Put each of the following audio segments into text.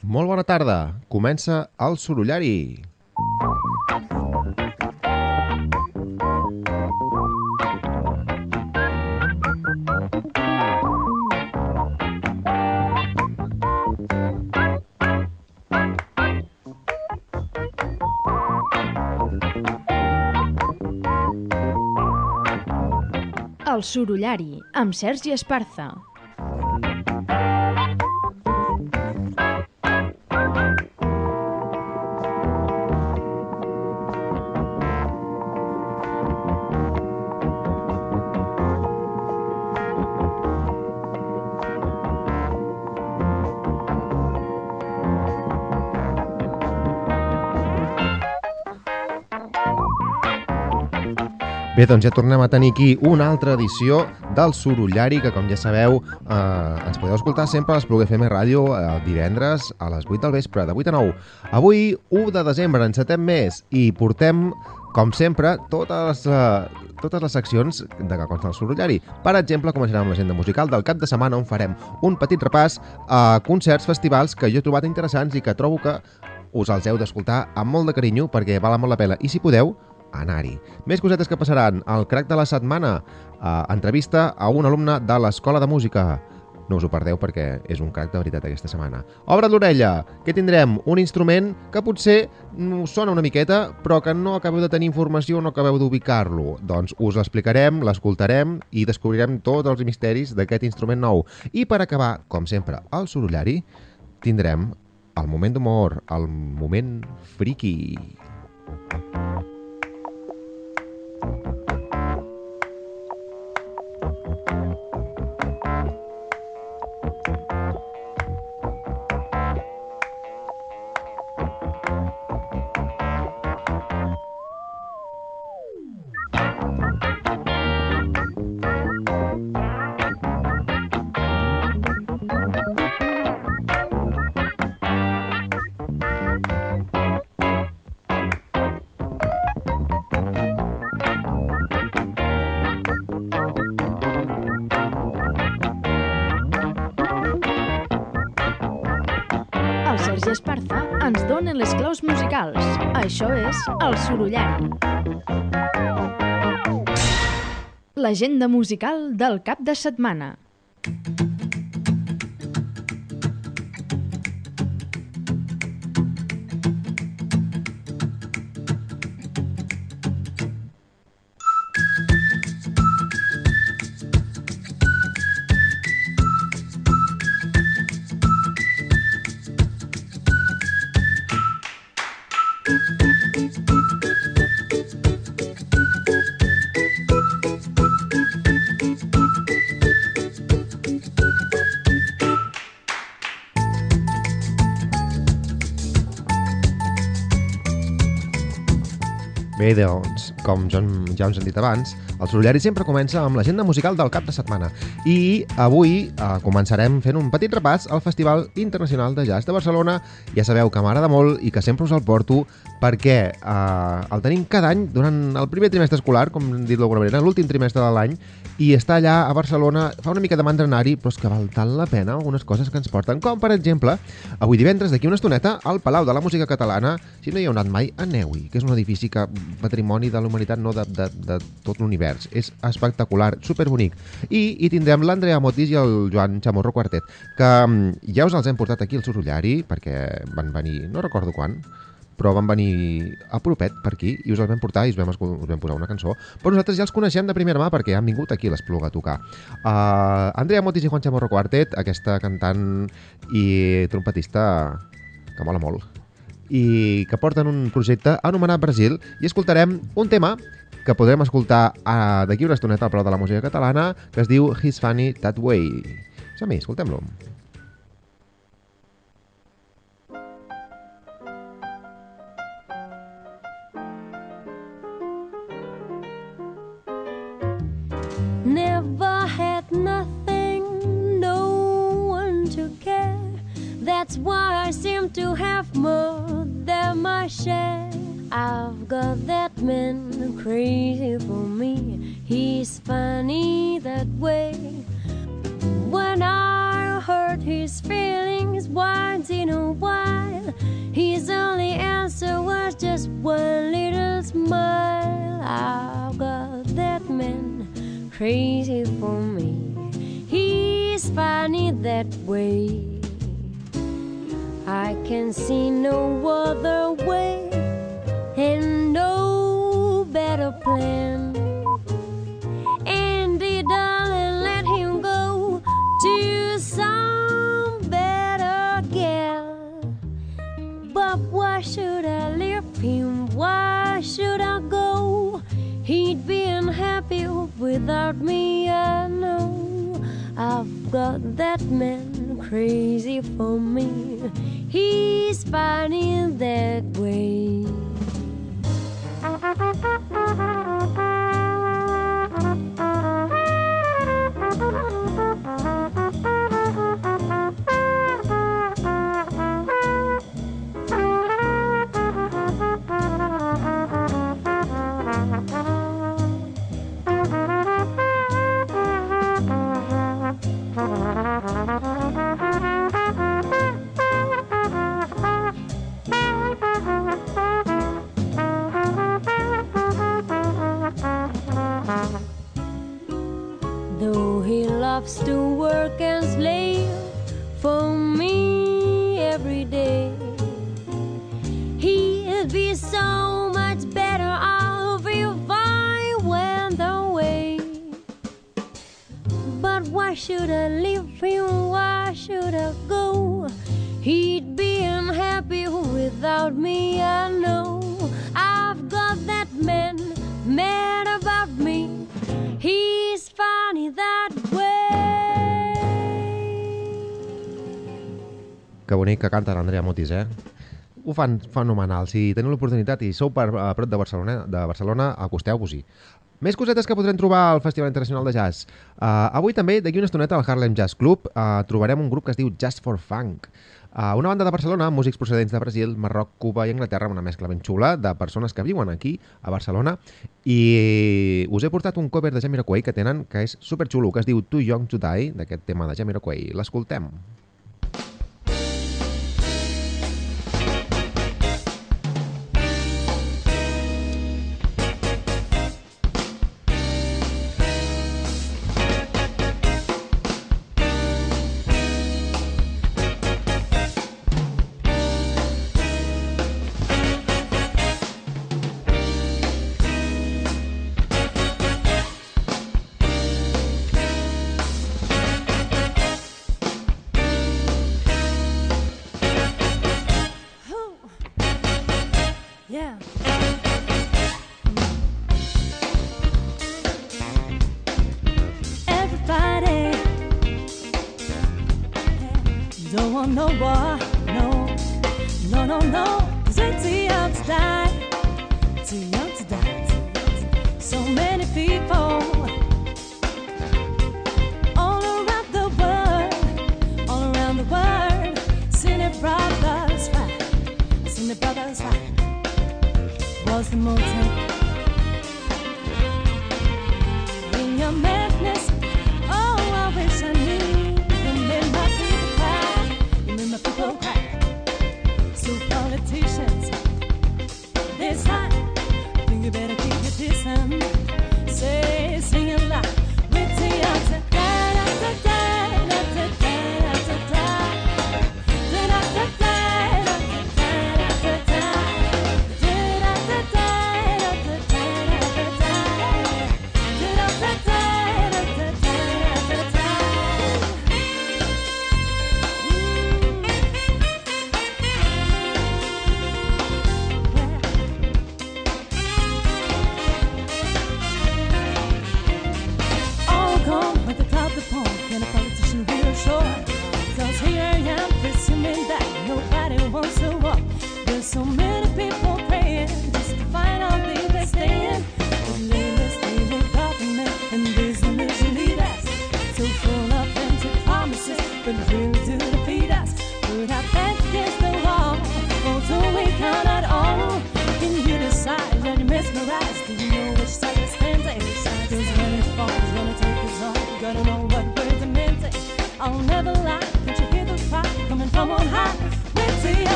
Molt bona tarda. Comença el Sorollari. El Sorollari, amb Sergi Esparza. Bé, doncs ja tornem a tenir aquí una altra edició del Sorollari, que com ja sabeu ens podeu escoltar sempre a l'Espluga FM Ràdio divendres a les 8 del vespre, de 8 a 9. Avui, 1 de desembre, encetem mes i portem, com sempre, totes les seccions de que consta el Sorollari. Per exemple, començarem amb l'agenda musical del cap de setmana, on farem un petit repàs a concerts, festivals que jo he trobat interessants i que trobo que us els heu d'escoltar amb molt de carinyo perquè val molt la pena. I si podeu, anar-hi. Més cosetes que passaran. El crac de la setmana, entrevista a un alumne de l'Escola de Música. No us ho perdeu perquè és un crac de veritat aquesta setmana. Obre't l'orella. Què tindrem? Un instrument que potser us sona una miqueta, però que no acabeu de tenir informació o no acabeu d'ubicar-lo. Doncs us l'explicarem, l'escoltarem i descobrirem tots els misteris d'aquest instrument nou. I per acabar, com sempre, al Sorollari, tindrem el moment d'humor, el moment friki. Sergi Esparza ens dona les claus musicals. Això és el Sorollari. L'agenda musical del cap de setmana. Bé, doncs, com ja us hem dit abans, el Sorollari sempre comença amb l'agenda musical del cap de setmana. I avui començarem fent un petit repàs al Festival Internacional de Jazz de Barcelona. Ja sabeu que m'agrada molt i que sempre us el porto perquè el tenim cada any durant el primer trimestre escolar, com hem dit d'alguna manera, l'últim trimestre de l'any, i està allà a Barcelona, fa una mica de mandra anar-hi, però és que val tant la pena algunes coses que ens porten, com per exemple, avui divendres, d'aquí una estoneta, al Palau de la Música Catalana. Si no hi heu anat mai, aneu-hi, que és un edifici que patrimoni de la humanitat, no de tot l'univers. És espectacular, superbonic. I tindrem l'Andrea Motis i el Joan Chamorro Quartet, que ja us els hem portat aquí al Sorollari, perquè van venir, no recordo quan, però van venir a propet per aquí i us els vam portar i us vam posar una cançó. Però nosaltres ja els coneixem de primera mà perquè han vingut aquí a l'Espluga a tocar. Andrea Motis i Juan Chamorro Quartet, aquesta cantant i trompetista que mola molt, i que porten un projecte anomenat Brasil, i escoltarem un tema que podrem escoltar d'aquí una estoneta al Palau de la Música Catalana, que es diu He's Funny That Way. Som-hi, escoltem-lo. Never had nothing, no one to care. That's why I seem to have more than my share. I've got that man crazy for me. He's funny that way. When I hurt his feelings once in a while, His only answer was just one little smile. I've got that man crazy for me. He's funny that way. I can see no other way and no better plan. Andy, darling, let him go to some better gal. But why should I leave him? Why should I go? He'd be unhappy without me, I know. I've got that man crazy for me. He's funny that way. Though he loves to work and slave for me every day, he'd be so much better off if I went away. But why should I leave him? Why should I go? He'd be unhappy without me, I know. I've got that man mad about me. He's funny that way. Que bonic que canta l'Andrea Mutis, eh? Ho fan fenomenal. Si teniu l'oportunitat i sou a prop de Barcelona, acosteu-vos-hi. Més cosetes que podrem trobar al Festival Internacional de Jazz. Avui també, d'aquí una estoneta, al Harlem Jazz Club, trobarem un grup que es diu Just for Funk. Una banda de Barcelona, músics procedents de Brasil, Marroc, Cuba i Anglaterra, una mescla ben xula de persones que viuen aquí, a Barcelona, i us he portat un cover de Jamiroquai que tenen, que és superxulo, que es diu Too Young to Die, d'aquest tema de Jamiroquai. L'escoltem. Don't want no war, no, no, no, no, 'cause we're too young to die, too young to die. So many people all around the world, sing their brothers fight, sing their brothers fight. Was the motive in your madness? Oh, I wish I knew. People cry. So politicians, this time, I think you better keep your distance. Say, sing it loud, with the answer. Da da da da da da da da da da da da da da da da da. Da da da da da da da da da. Da da da da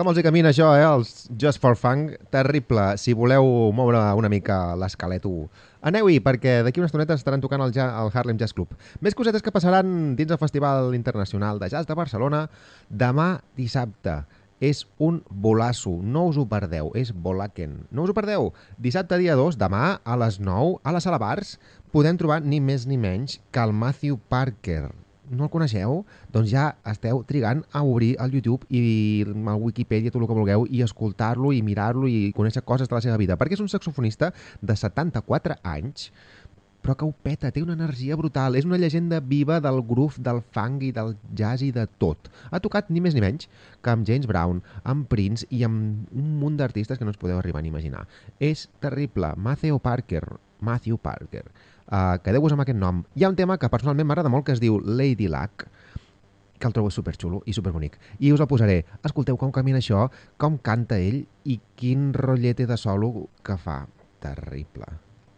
Com els hi camina això, els Just for Fun? Terrible. Si voleu moure una mica l'esquelet, aneu-hi, perquè d'aquí una estoneta estaran tocant al Harlem Jazz Club. Més cosetes que passaran dins el Festival Internacional de Jazz de Barcelona demà dissabte. És un bolasso, no us ho perdeu, és Bolaken. No us ho perdeu. Dissabte dia 2, demà a les 9, a la Sala Bars, podem trobar ni més ni menys que el Matthew Parker. No el coneixeu? Doncs ja esteu trigant a obrir el YouTube i el Wikipedia, tot el que vulgueu, i escoltar-lo i mirar-lo i conèixer coses de la seva vida, perquè és un saxofonista de 74 anys, però que ho peta, té una energia brutal, és una llegenda viva del groove, del funk i del jazz i de tot. Ha tocat ni més ni menys que amb James Brown, amb Prince i amb un munt d'artistes que no us podeu arribar a imaginar. És terrible. Matthew Parker. Quedeu-vos amb aquest nom. Hi ha un tema que personalment m'agrada molt que es diu Lady Luck, que el trobo superxulo i superbonic. I us el posaré. Escolteu com camina això, com canta ell i quin rotllete de solo que fa. Terrible.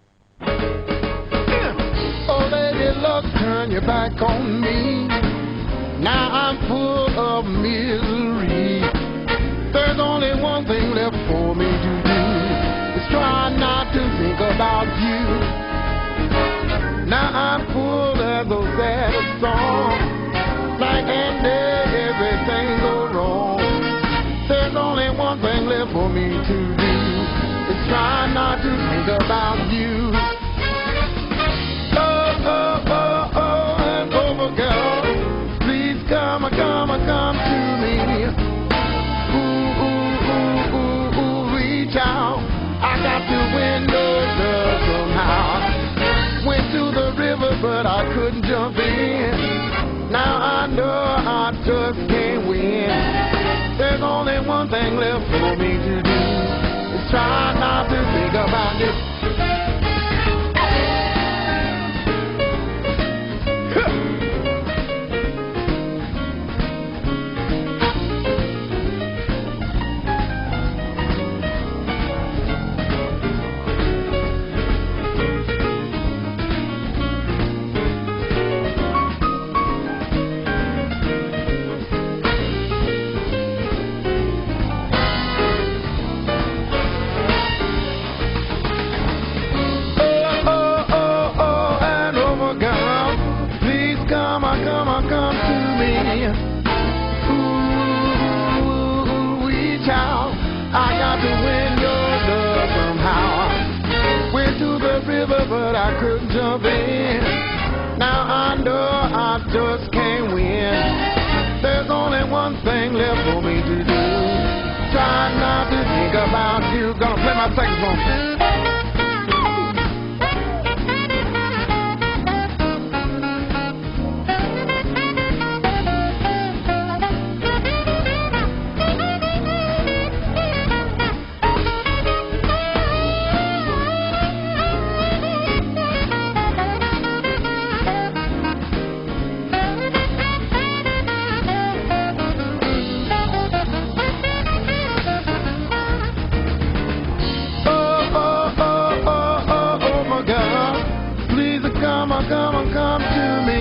Oh, lady, luck, turn your back on me. Now I'm full of misery. There's only one thing left for me to do. It's try not to think about you. Now I'm full of those sad songs. Night and day, everything goes wrong. There's only one thing left for me to do. It's try not to think about you. And over, girl, please come to me. Ooh, reach out. I got to win your love somehow. Went to the river, but I couldn't jump in. Now I know I just can't win. There's only one thing left for me to do. It's try not to think about it. But I couldn't jump in. Now I know I just can't win. There's only one thing left for me to do. Try not to think about you. Gonna play my saxophone. Come to me.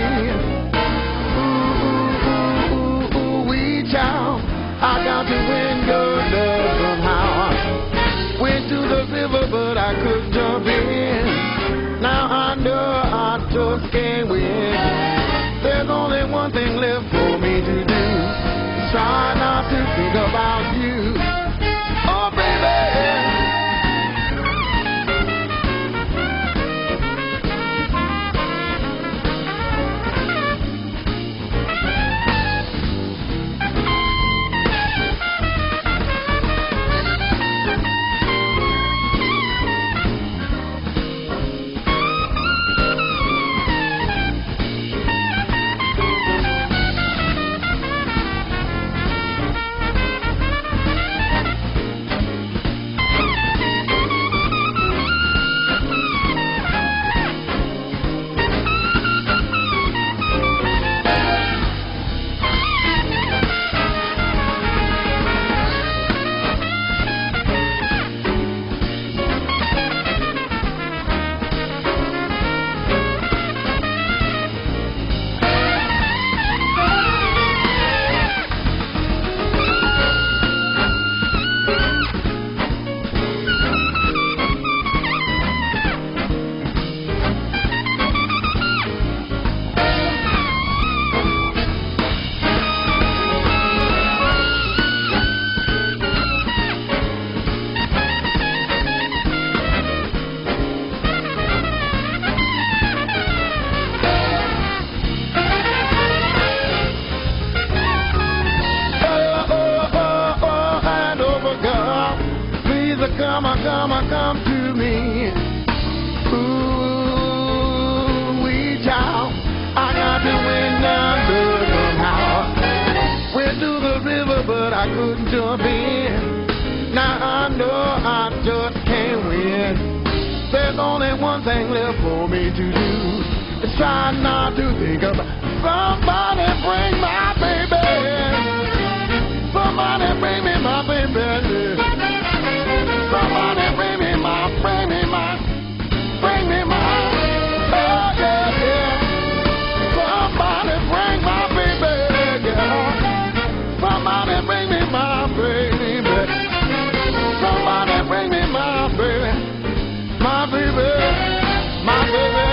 Ooh, reach out. I got to win your love somehow. Went to the river, but I couldn't jump in. Now I know I just can't win. There's only one thing left for me to do. Try not to think about you. Oh, baby. come to me. Ooh, wee child, I got to win down the somehow. Went to the river, but I couldn't jump in. Now I know I just can't win. There's only one thing left for me to do. It's try not to think about somebody bring my baby. Somebody bring me my baby. Somebody bring me my, bring me my, bring me my. Oh yeah, yeah. Somebody bring my baby. Yeah. Somebody bring me my baby. Somebody bring me my baby. My baby, my baby.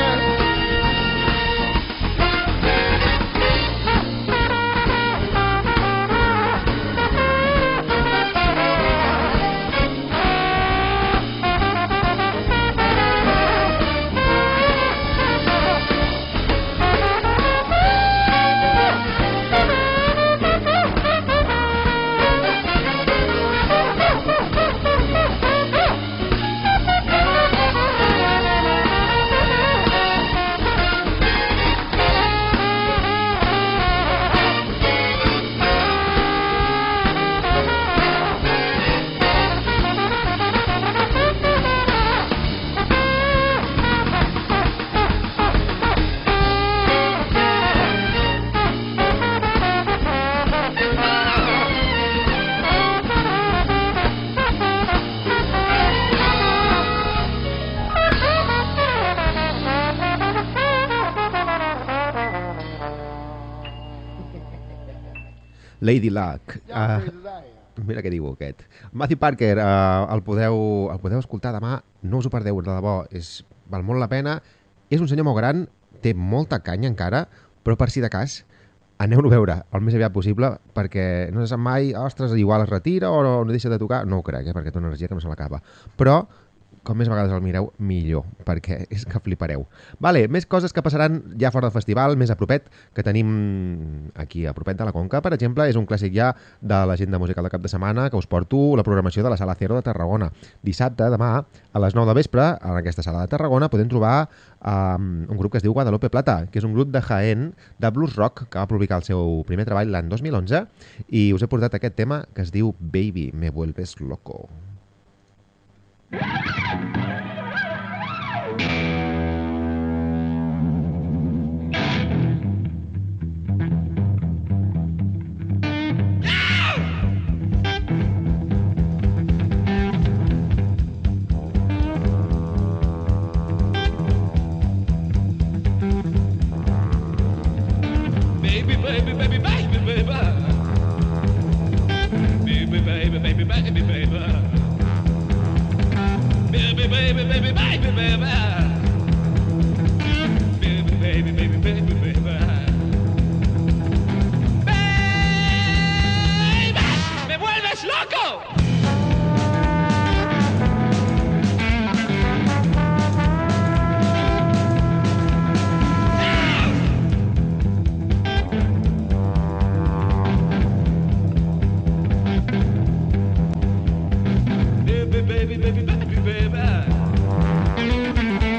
Lady Luck. Mira què diu aquest. Matthew Parker, el podeu escoltar demà, no us ho perdeu, de debò, val molt la pena. És un senyor molt gran, té molta canya encara, però per si de cas, aneu-lo a veure el més aviat possible, perquè no se sap mai, ostres, igual es retira o no deixa de tocar. No ho crec, perquè té una energia que no se l'acaba. Però com més vegades el mireu, millor, perquè és que flipareu. Vale, més coses que passaran ja fora del festival, més a propet, que tenim aquí a propet de la Conca. Per exemple, és un clàssic ja de l'agenda musical de cap de setmana, que us porto la programació de la Sala Cero de Tarragona. Dissabte, demà, a les 9 del vespre, en aquesta sala de Tarragona, podem trobar un grup que es diu Guadalupe Plata, que és un grup de Jaén, de blues rock, que va publicar el seu primer treball l'any 2011, i us he portat aquest tema que es diu Baby, me vuelves loco. Baby, baby, baby, baby, baby. Baby, baby, baby, baby, baby. Baby, baby, baby, baby, baby. Baby, baby, baby, baby, baby. Baby, me vuelves loco. Baby, baby, baby, baby, baby.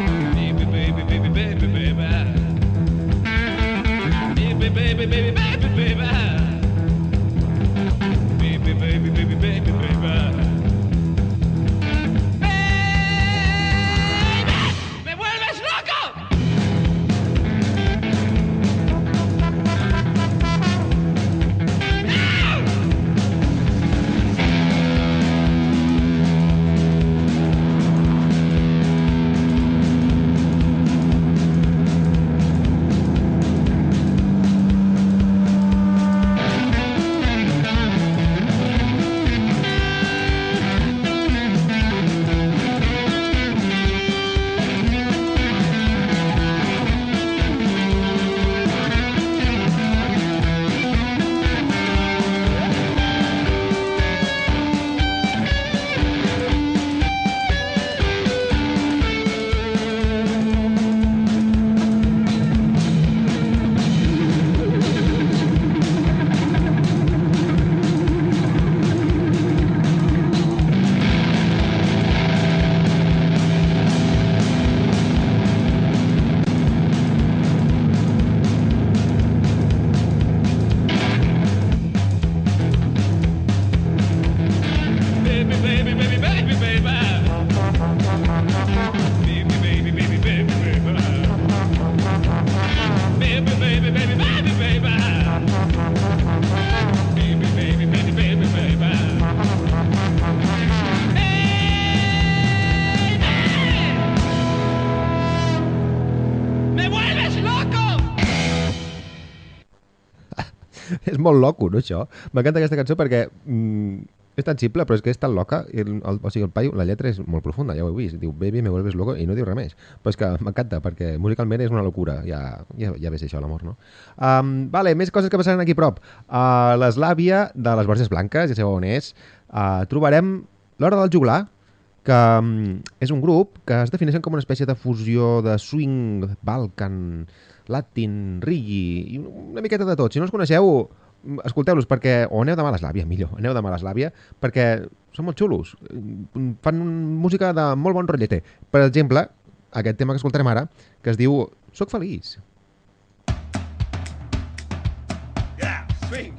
És molt loco, no, això? M'encanta aquesta cançó perquè és tan simple, però és que és tan loca. O sigui, el paio, la lletra és molt profunda, ja ho heu vist. Diu, baby, me vuelves loco, i no diu res més. Però és que m'encanta, perquè musicalment és una locura. Ja ves això, l'amor, no? Vale, més coses que passaran aquí a prop. A l'Eslàvia de les Borges Blanques, ja sabeu on és, trobarem l'Hora del Juglar, que és un grup que es defineixen com una espècie de fusió de swing, balkan, latin, reggae, i una miqueta de tot. Si no els coneixeu, escolteu-los, perquè o aneu demà a l'Eslàvia, millor, aneu demà a l'Eslàvia, perquè són molt xulos. Fan música de molt bon rotllete. Per exemple, aquest tema que escoltarem ara, que es diu Soc feliç. Yeah, swing.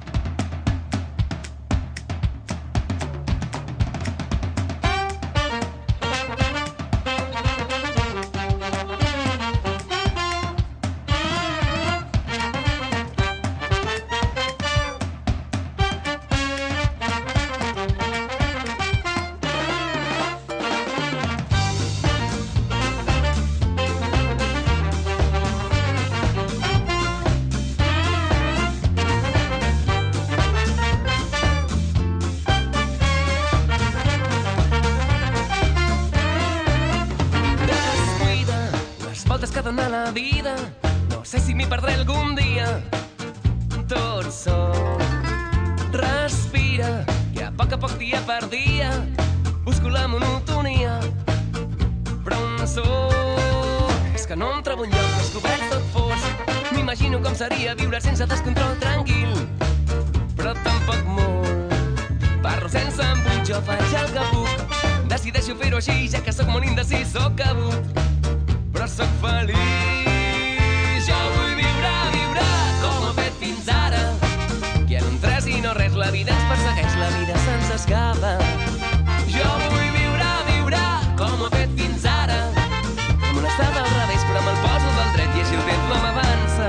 de la vida, no sé si m'hi perdré algun dia. Tot sol, respira, que a poc, dia per dia, busco la monotonia. Però on soc? És que no em trobo enlloc, descobert tot fos. M'imagino com seria viure sense descontrol tranquil, però tampoc molt. Parlo sense embut, jo faig el que puc. Decideixo fer-ho així, ja que sóc molt indecís, sóc cabut, però sóc feliç. Jo vull viure com ho he fet fins ara, que en un tres i no res, la vida ens persegueix, la vida se'ns escapa. Jo vull viure com ho he fet fins ara, com un estava al revés, però me'l poso del dret i així el temps no m'avança.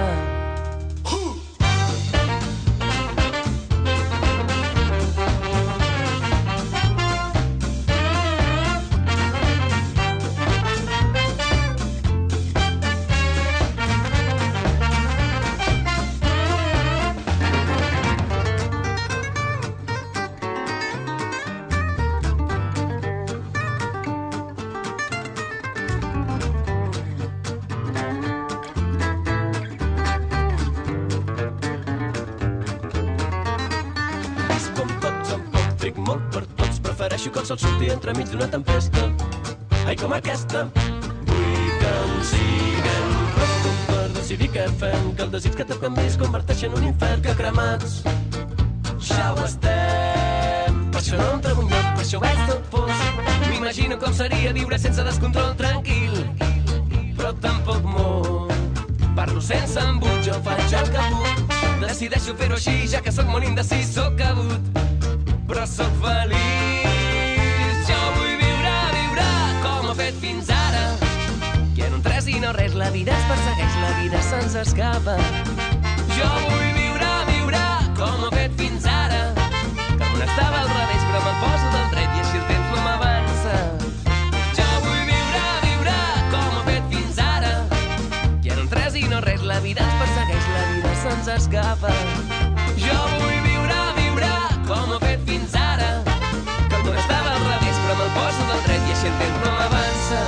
Que el sol surti entremig d'una tempesta, ai com aquesta. Vull que en siguem prou per decidir què fem, que el desig que tapem es converteixi en un infern, que cremats ja ho estem. Per això no em trobo enlloc, per això ho és tot fos. M'imagino com seria viure sense descontrol tranquil, però tampoc molt. Parlo sense embut, jo faig el que puc. Decideixo fer-ho així, ja que sóc molt indecís, sóc cabut, però sóc feliç. Fins ara, que en un tres i no res, la vida es persegueix, la vida se'ns escapa. Jo vull viure com ho he fet fins ara, que el món estava al revés, però me'l poso del dret i així el temps no m'avança. Jo vull viure com ho he fet fins ara, que en un tres i no res, la vida ens persegueix, la vida se'ns escapa. Jo vull viure com ho he fet fins ara, que el món estava al revés, però me'l poso del dret i així el temps no m'avança.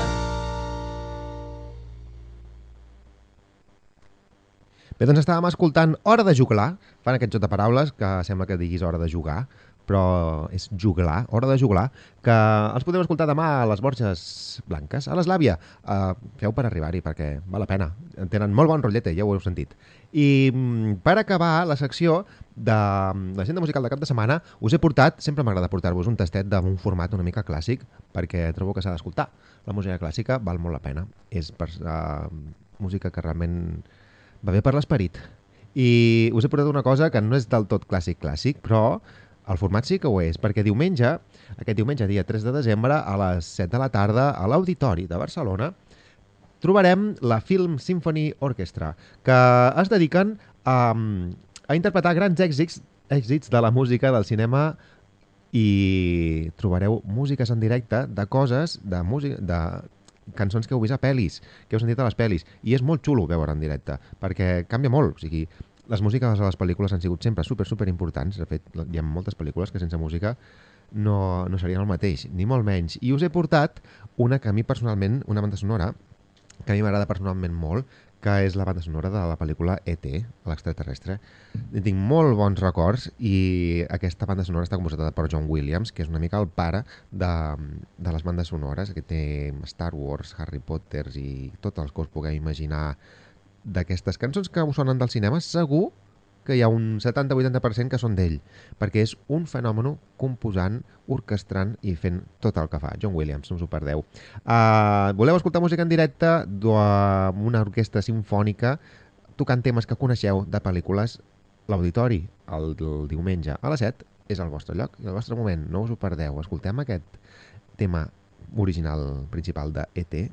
Bé, doncs estàvem escoltant Hora de Juglar. Fan aquest joc de paraules que sembla que diguis hora de jugar, però és juglar, Hora de Juglar, que els podeu escoltar demà a les Borges Blanques, a l'Eslàvia. Feu per arribar-hi, perquè val la pena. Tenen molt bon rotllete, ja ho heu sentit. I per acabar la secció de l'agenda musical de cap de setmana, us he portat, sempre m'agrada portar-vos un tastet d'un format una mica clàssic, perquè trobo que s'ha d'escoltar. La música clàssica val molt la pena. És música que realment va bé per l'esperit. I us he portat una cosa que no és del tot clàssic, però el format sí que ho és, perquè aquest diumenge, dia 3 de desembre, a les 7 de la tarda, a l'Auditori de Barcelona, trobarem la Film Symphony Orchestra, que es dediquen a interpretar grans èxits de la música, del cinema, i trobareu músiques en directe de coses, de cançons que heu vist a pel·lis, que heu sentit a les pel·lis, i és molt xulo veure en directe, perquè canvia molt. O sigui, les músiques a les pel·lícules han sigut sempre super importants. De fet, hi ha moltes pel·lícules que sense música no serien el mateix, ni molt menys. I us he portat una que a mi personalment, una banda sonora, que a mi m'agrada personalment molt, que és la banda sonora de la pel·lícula E.T., l'extraterrestre. Tinc molt bons records i aquesta banda sonora està composada per John Williams, que és una mica el pare de les bandes sonores, que té Star Wars, Harry Potter i tot el que us pugueu imaginar d'aquestes cançons que us sonen del cinema. Segur que hi ha un 70-80% que són d'ell, perquè és un fenomen composant, orquestrant i fent tot el que fa. John Williams, no us ho perdeu. Voleu escoltar música en directe d'una orquestra simfònica tocant temes que coneixeu de pel·lícules? L'Auditori, el diumenge a les 7, és el vostre lloc i el vostre moment. No us ho perdeu. Escoltem aquest tema original principal de E.T.,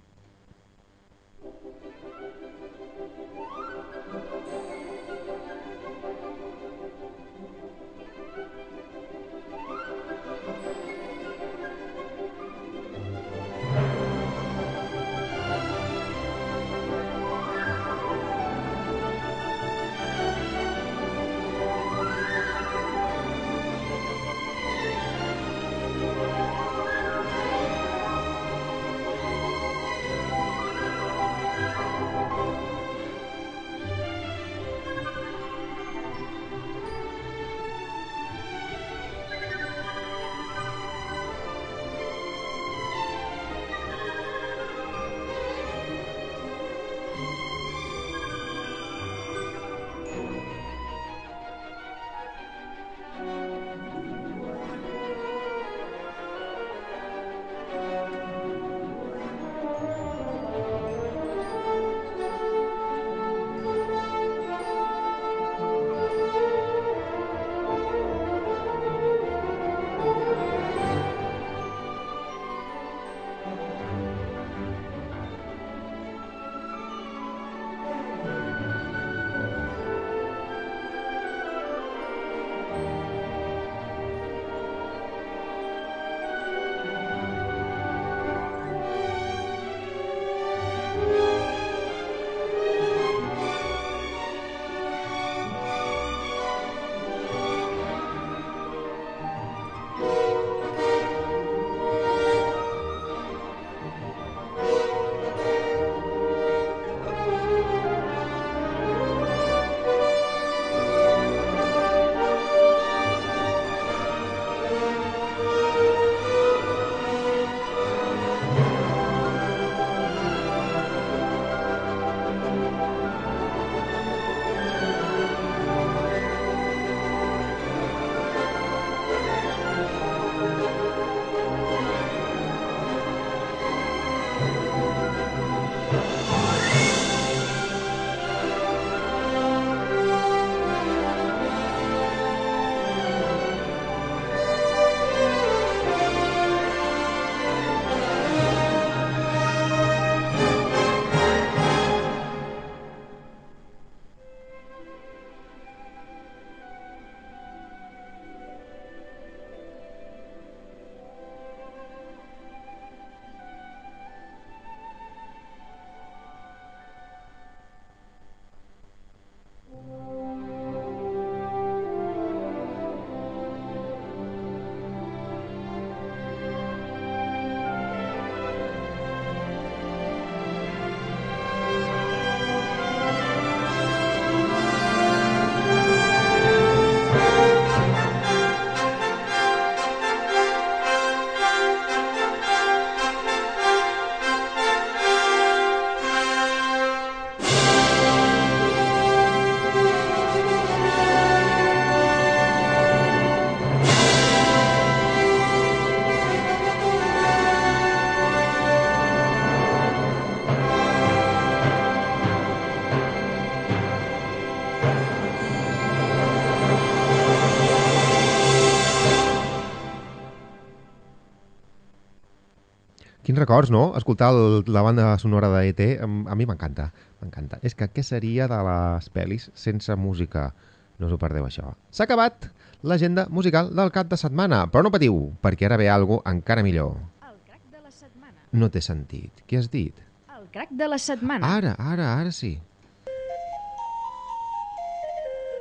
Quins records, no? Escoltar la banda sonora d'E.T. A mi m'encanta, m'encanta. És que què seria de les pel·lis sense música? No us ho perdeu, això. S'ha acabat l'agenda musical del cap de setmana, però no patiu, perquè ara ve algo encara millor. El crac de la setmana. No t'he sentit. Què has dit? El crac de la setmana. Ara sí.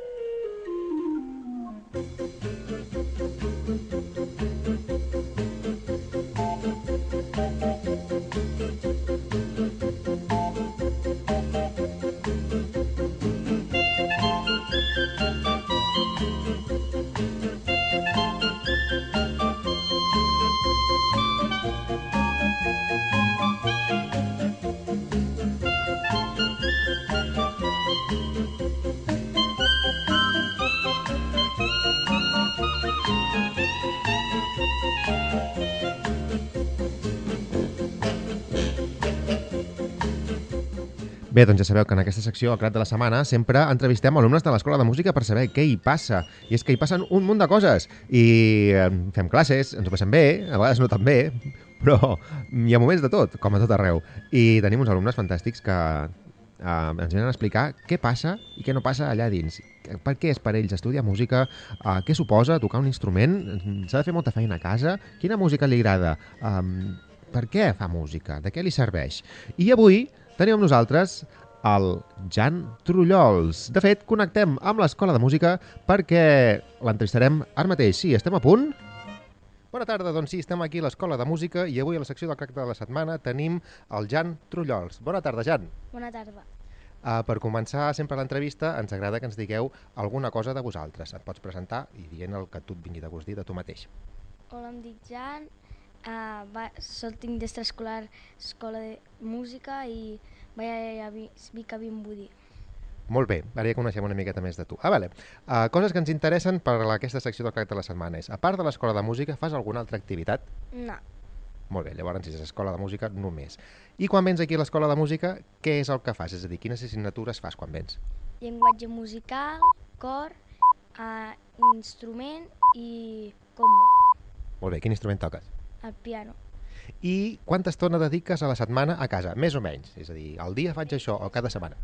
Bé, doncs ja sabeu que en aquesta secció, al Crac de la Setmana, sempre entrevistem alumnes de l'Escola de Música per saber què hi passa. I és que hi passen un munt de coses. I fem classes, ens ho passem bé, a vegades no tan bé, però hi ha moments de tot, com a tot arreu. I tenim uns alumnes fantàstics que ens venen a explicar què passa i què no passa allà dins. Per què és per ells estudiar música, què suposa tocar un instrument, s'ha de fer molta feina a casa, quina música li agrada, per què fa música, de què li serveix. I avui tenim amb nosaltres el Jan Trullols. De fet, connectem amb l'Escola de Música perquè l'entrevistarem ara mateix. Sí, estem a punt? Bona tarda, doncs sí, estem aquí a l'Escola de Música i avui a la secció del Crac de la Setmana tenim el Jan Trullols. Bona tarda, Jan. Bona tarda. Per començar sempre l'entrevista ens agrada que ens digueu alguna cosa de vosaltres. Et pots presentar i dient el que tu et vingui de gust dir de tu mateix. Hola, em dic Jan, tinc d'extraescolar Escola de Música i vaig a Vic a Vimbodí. Molt bé, ara ja coneixem una miqueta més de tu. Vale. Coses que ens interessen per a aquesta secció del Crac de la Setmana és, a part de l'Escola de Música, fas alguna altra activitat? No. Molt bé, llavors si és Escola de Música només. I quan vens aquí a l'Escola de Música, què és el que fas? És a dir, quines assignatures fas quan vens? Llenguatge musical, cor, instrument i combo. Molt bé, quin instrument toques? El piano. I quanta estona dediques a la setmana a casa? Més o menys. És a dir, al dia faig això o cada setmana?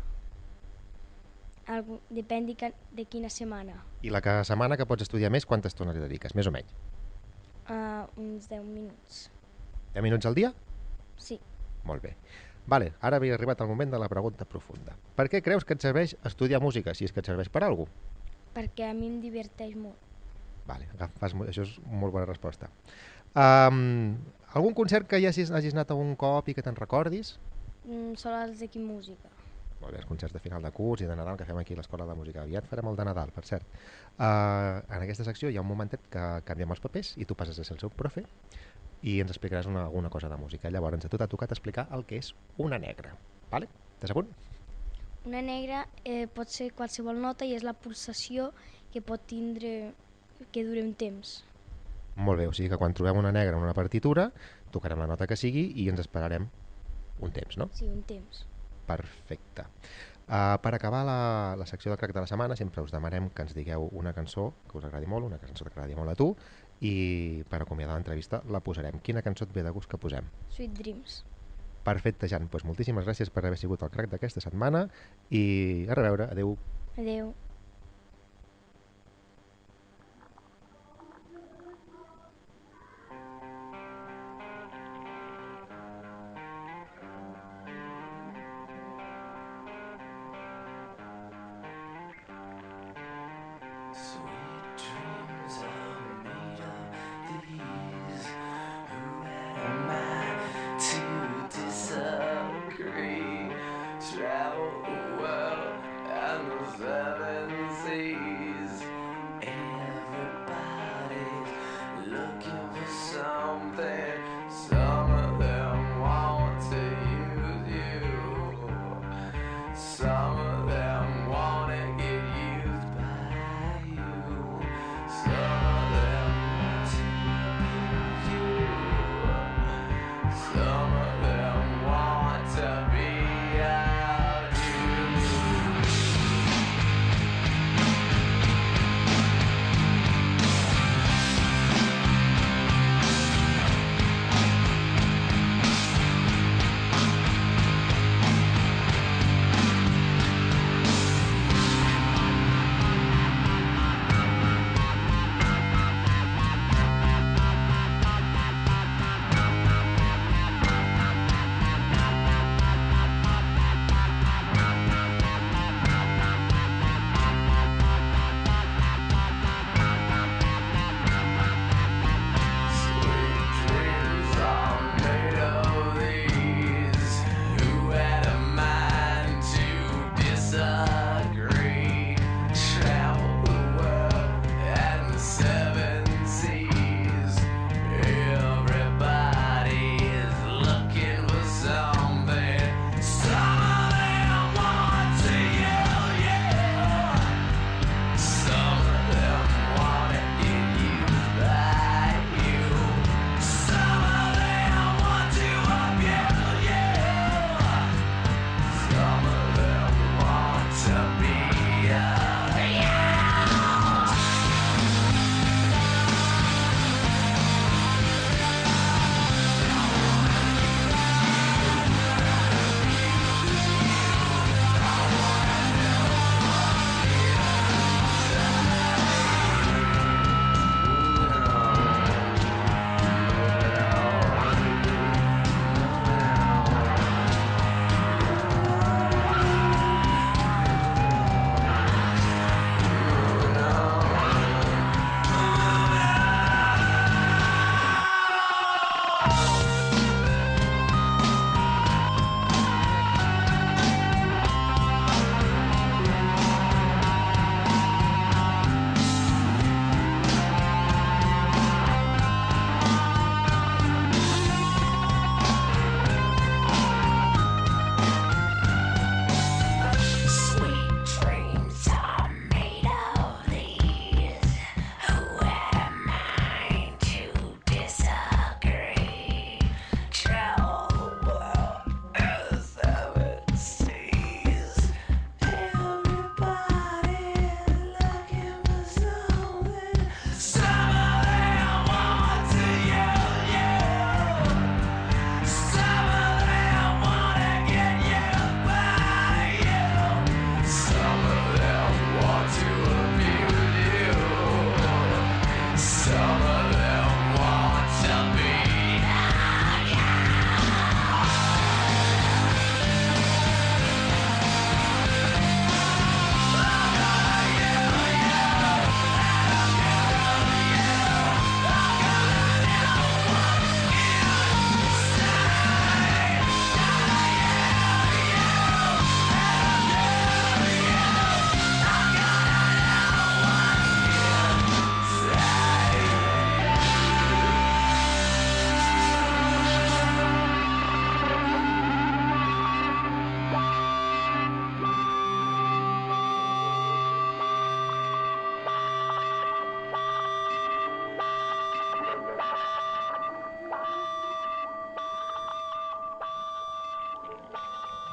Depèn de quina setmana. I la setmana que pots estudiar més, quanta estona li dediques? Més o menys? Uns 10 minuts. 10 minuts al dia? Sí. Molt bé. Vale, ara havia arribat el moment de la pregunta profunda. Per què creus que et serveix estudiar música, si és que et serveix per a alguna cosa? Perquè a mi em diverteix molt. Vale, això és molt bona resposta. Algun concert que ja hagis anat a un cop i que te'n recordis? Sol els d'aquí música. Molt bé, els concerts de final de curs i de Nadal que fem aquí a l'Escola de Música. Aviat farem el de Nadal, per cert. En aquesta secció hi ha un momentet que canviem els papers i tu passes a ser el seu profe i ens explicaràs alguna cosa de música. Llavors a tu t'ha tocat explicar el que és una negra. Vale? Estàs a punt? Una negra pot ser qualsevol nota i és la pulsació que pot tindre que dure un temps. Molt bé, o sigui que quan trobem una negra en una partitura tocarem la nota que sigui i ens esperarem un temps, no? Sí, un temps. Perfecte. Per acabar la secció del Crac de la Setmana sempre us demanem que ens digueu una cançó que us agradi molt, una cançó que agradi molt a tu i per acomiadar l'entrevista la posarem. Quina cançó et ve de gust que posem? Sweet Dreams. Perfecte, Jan. Doncs moltíssimes gràcies per haver sigut el Crac d'aquesta setmana i a reveure. Adéu. Adéu. Travel the world and the seven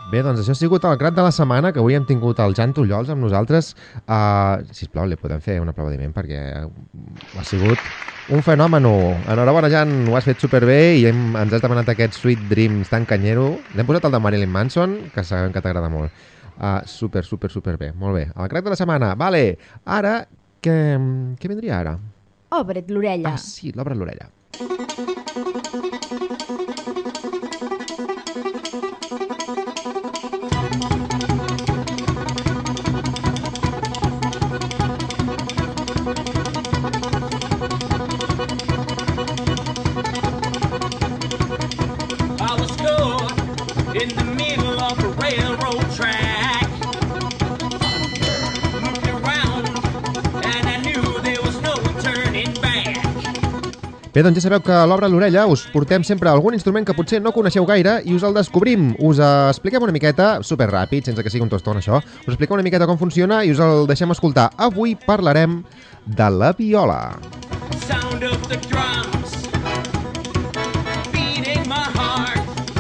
Bé, doncs això ha sigut el crac de la setmana, que avui hem tingut el Jan Tullols amb nosaltres. Sisplau, li podem fer un aplaudiment perquè ha sigut un fenòmeno. Enhorabona, Jan, ho has fet superbé i ens has demanat aquest Sweet Dreams tan canyero. L'hem posat el de Marilyn Manson, que sabem que t'agrada molt. Super bé, molt bé. El crac de la setmana, vale. Ara, què vindria ara? Obre't l'orella. Sí, l'obre't l'orella. In the middle of the railroad track, looked around and I knew there was no turning back. Bé, doncs ja sabeu que a l'Obre l'Orella us portem sempre algun instrument que potser no coneixeu gaire i us el descobrim. Us expliquem una miqueta, superràpid, sense que sigui un tostón això, us expliquem una miqueta com funciona i us el deixem escoltar. Avui parlarem de la viola. Sound of the drums beating my heart.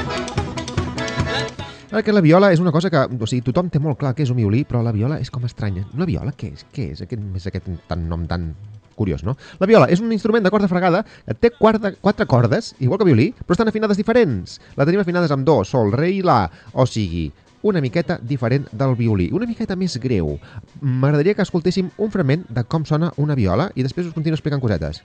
Perquè la viola és una cosa que, o sigui, tothom té molt clar que és un violí, però la viola és com estranya. Una viola, què és? Què és aquest nom tan curiós, no? La viola és un instrument de corda fregada que té quatre cordes, igual que el violí, però estan afinades diferents. La tenim afinades amb do, sol, re i la, o sigui, una miqueta diferent del violí, una miqueta més greu. M'agradaria que escoltéssim un fragment de com sona una viola i després us continuo explicant cosetes.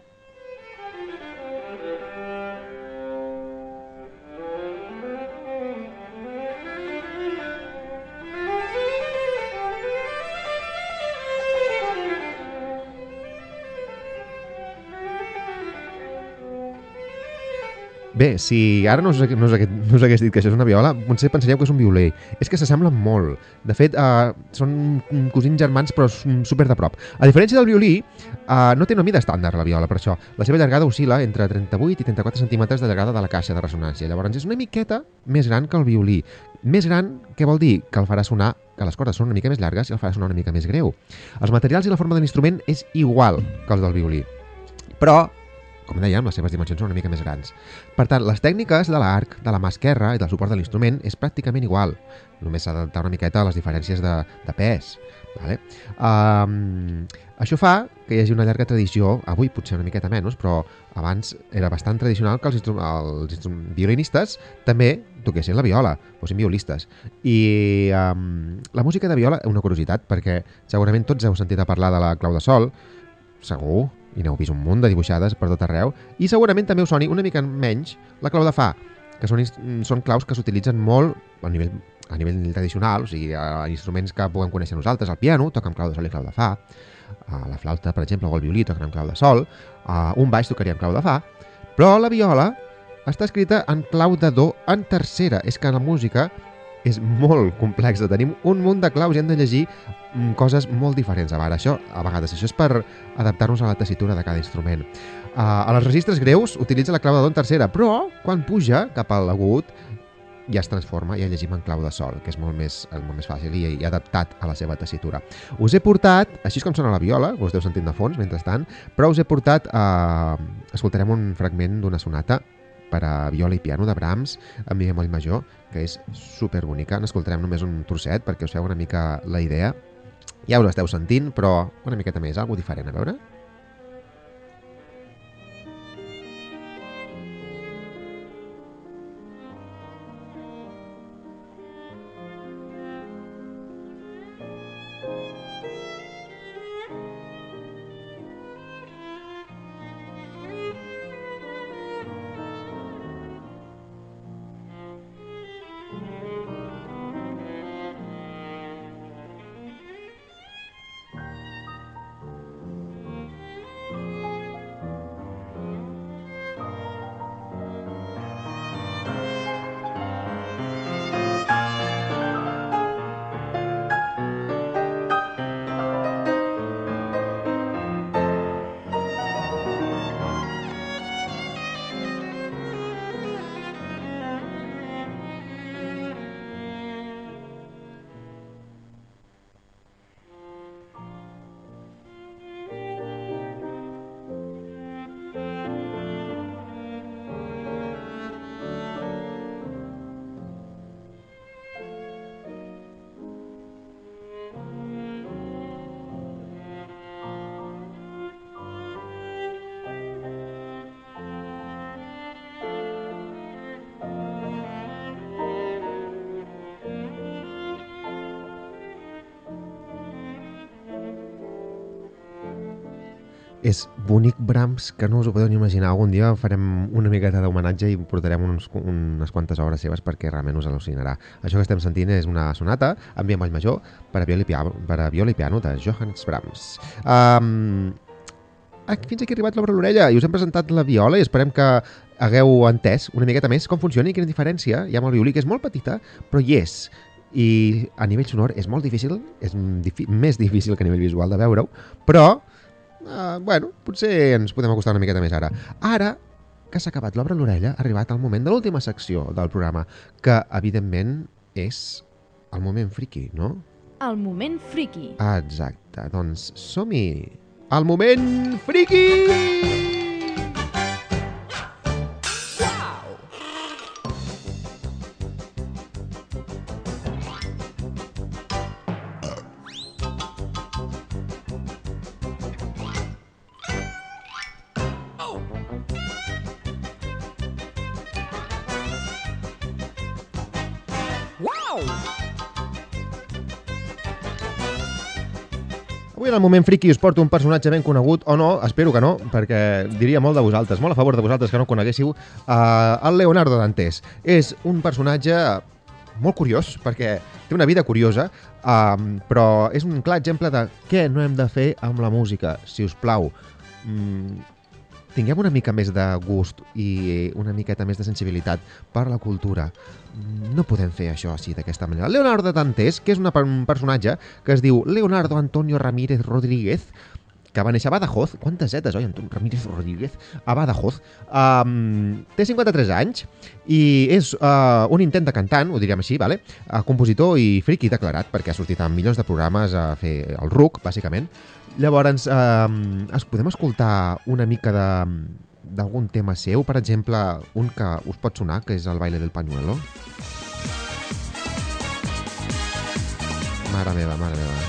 Bé, si ara no us hagués dit que això és una viola, potser pensaríeu que és un violí. És que s'assemblen molt. De fet, són cosins germans, però super de prop. A diferència del violí, no té una mida estàndard, la viola, per això. La seva llargada oscil·la entre 38 i 34 centímetres de llargada de la caixa de ressonància. Llavors és una miqueta més gran que el violí. Més gran, què vol dir? Que el farà sonar, que les cordes són una mica més llargues i el farà sonar una mica més greu. Els materials i la forma de l'instrument és igual que els del violí. Però, com dèiem, les seves dimensions són una mica més grans. Per tant, les tècniques de l'arc, de la mà esquerra i del suport de l'instrument és pràcticament igual. Només s'ha d'adaptar una miqueta a les diferències de pes. Vale? Això fa que hi hagi una llarga tradició, avui potser una miqueta menys, però abans era bastant tradicional que els violinistes també toquessin la viola, fossin violistes. I la música de viola, una curiositat, perquè segurament tots heu sentit a parlar de la clau de sol, segur, i n'heu vist un munt de dibuixades per tot arreu, i segurament també us soni una mica menys la clau de fa, que són claus que s'utilitzen molt a nivell tradicional, o sigui, instruments que puguem conèixer nosaltres. El piano toca amb clau de sol i clau de fa, la flauta, per exemple, o el violí toca amb clau de sol, un baix tocaria amb clau de fa, però la viola està escrita en clau de do en tercera. És que la música és molt complexa, tenim un munt de claus i hem de llegir coses molt diferents a vegades. Això és per adaptar-nos a la tessitura de cada instrument. A les registres greus utilitza la clau de do en tercera, però quan puja cap a l'agut ja es transforma i ja llegim en clau de sol, que és molt més fàcil i adaptat a la seva tessitura. Us he portat, així és com sona la viola, que us deu sentint de fons mentrestant, però us he portat, escoltarem un fragment d'una sonata per a viola i piano de Brahms en mi bemoll major, que és superbonica. N'escoltarem només un trosset perquè us feu una mica la idea. Ja us l'esteu sentint, però una miqueta més, algo diferent, a veure. és bonic Brahms, que no us ho podeu ni imaginar. Algun dia farem una miqueta d'homenatge i portarem unes quantes obres seves perquè realment us al·lucinarà. Això que estem sentint és una sonata en bemoll major per a viola i piano de Johann Brahms. Fins aquí ha arribat l'obra a l'orella i us hem presentat la viola i esperem que hagueu entès una miqueta més com funciona i quina diferència hi ha amb el violí, que és molt petita, però hi és. I a nivell sonor és molt difícil, és més difícil que a nivell visual de veure-ho, però potser ens podem acostar una miqueta més ara. Ara que s'ha acabat l'obra a l'orella, ha arribat el moment de l'última secció del programa, que evidentment és el moment friki, no? El moment friki. Exacte, doncs som-hi! El moment friki! Avui en el moment friki us porto un personatge ben conegut, o no, espero que no, perquè diria molt de vosaltres, molt a favor de vosaltres que no coneguéssiu, el Leonardo Dantes. És un personatge molt curiós, perquè té una vida curiosa, però és un clar exemple de què no hem de fer amb la música, si us plau. Tinguem una mica més de gust i una miqueta més de sensibilitat per la cultura. No podem fer això així, d'aquesta manera. Leonardo Dantes, que és un personatge que es diu Leonardo Antonio Ramírez Rodríguez, que va néixer a Badajoz. Quantes zetes, oi? Antonio Ramírez Rodríguez, a Badajoz. Té 53 anys i és un intent de cantant, ho diríem així, vale? Compositor i friki declarat, perquè ha sortit en milions de programes a fer el RUC, bàsicament. Llavors, podem escoltar una mica d'algun tema seu, per exemple, un que us pot sonar, que és el baile del pañuelo. Mare meva, mare meva.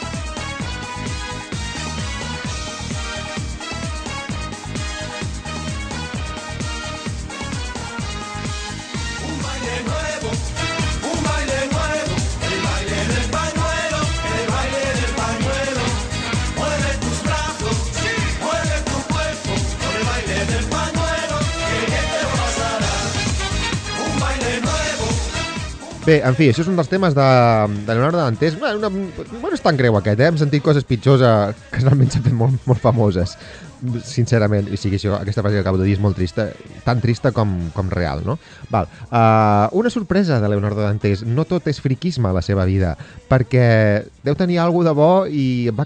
Bé, en fi, això és un dels temes de Leonardo Dantes. Bueno, és tan greu aquest, Hem sentit coses pitjors que realment s'han fet molt famoses, sincerament. O sigui, aquesta frase que acabo de dir és molt trista, tan trista com real, no? Val. Una sorpresa de Leonardo Dantes. No tot és friquisme a la seva vida, perquè deu tenir alguna de bo i va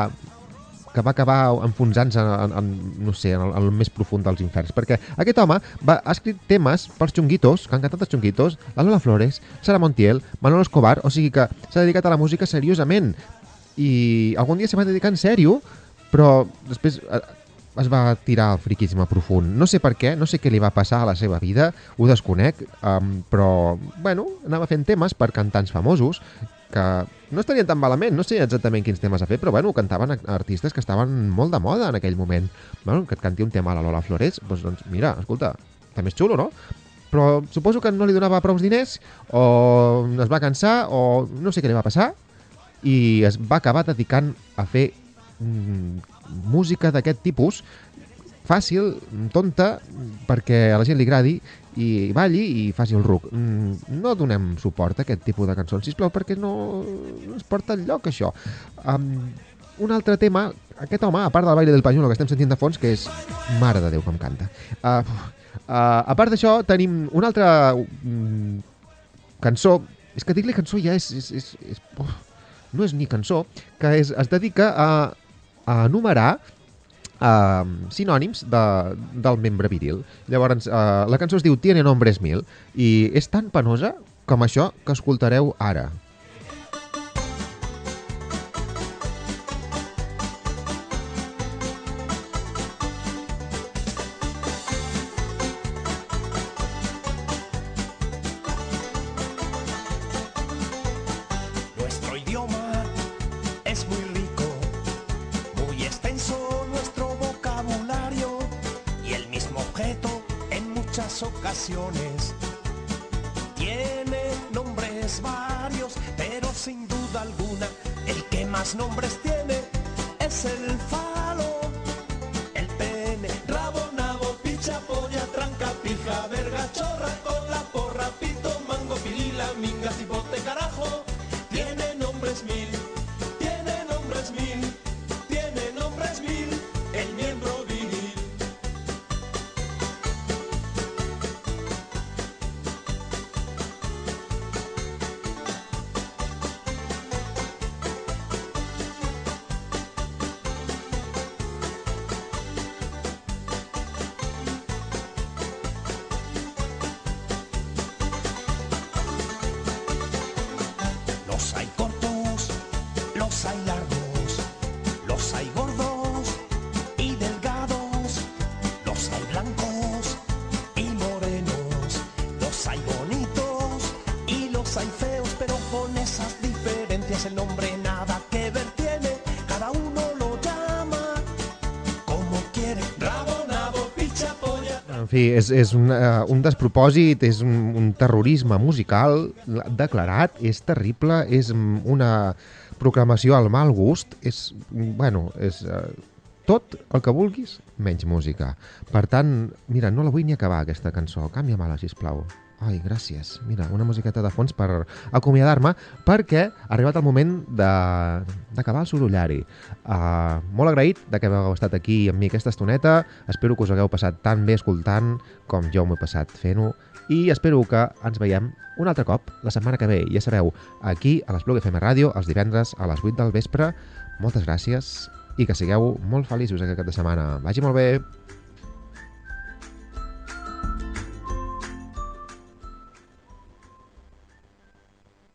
acabar enfonsant-se no sé, en el més profund dels inferns, perquè aquest home ha escrit temes pels Chunguitos, que han cantat els Chunguitos, la Lola Flores, Sara Montiel, Manolo Escobar, o sigui que s'ha dedicat a la música seriosament i algun dia se va dedicar en sèrio, però després es va tirar al friquisme profund. No sé per què, no sé què li va passar a la seva vida, ho desconec, però, bueno, anava fent temes per cantants famosos que no estarien tan malament, no sé exactament quins temes ha fet, però bueno, cantaven artistes que estaven molt de moda en aquell moment. Bueno, que et canti un tema a la Lola Flores, doncs mira, escolta, també és xulo, no? Però suposo que no li donava prou diners, o es va cansar, o no sé què li va passar, i es va acabar dedicant a fer música d'aquest tipus, fàcil, tonta, perquè a la gent li agradi i balli i faci el ruc. No donem suport a aquest tipus de cançons, sisplau, perquè no ens porta enlloc, això. Un altre tema, aquest home, a part del baile del pañuelo que estem sentint de fons, que és mare de Déu com canta. A part d'això, tenim una altra cançó, és que dir-li cançó ja no és ni cançó, que es dedica a enumerar sinònims del membre viril. Llavors, la cançó es diu Tiene nombres mil i és tan penosa com això que escoltareu ara. Nuestro idioma es muy rico, muy extenso nuestro vocabulario y el mismo objeto en muchas ocasiones tiene nombres varios, pero sin duda alguna el que más nombres tiene es el falo. la verga chorra, con la porra, pito, mango, pirila, minga, cipote, carajo. Tiene nombres mil, tiene nombres mil, tiene nombres mil, el miembro viril. Los hay cortos, los hay largos, los hay gordos y delgados, los hay blancos y morenos, los hay bonitos y los hay feos, pero con esas diferencias el nombre nada que ver tiene, cada uno lo llama como quiere, rabo, nabo, picha, polla. En fi, és un despropòsit, és un terrorisme musical declarat, és terrible, és una proclamació al mal gust, és tot el que vulguis, menys música. Per tant, mira, no la vull ni acabar, aquesta cançó. Canvia-me-la, sisplau. Ai, gràcies. Mira, una musiqueta de fons per acomiadar-me, perquè ha arribat el moment d'acabar el sorollari. Molt agraït que hagueu estat aquí amb mi aquesta estoneta. Espero que us hagueu passat tan bé escoltant com jo m'ho he passat fent-ho. I espero que ens veiem un altre cop la setmana que ve. Ja sabeu, aquí a l'Esplug FM Ràdio, els divendres a les 8 del vespre. Moltes gràcies i que sigueu molt feliços aquest cap de setmana. Vagi molt bé!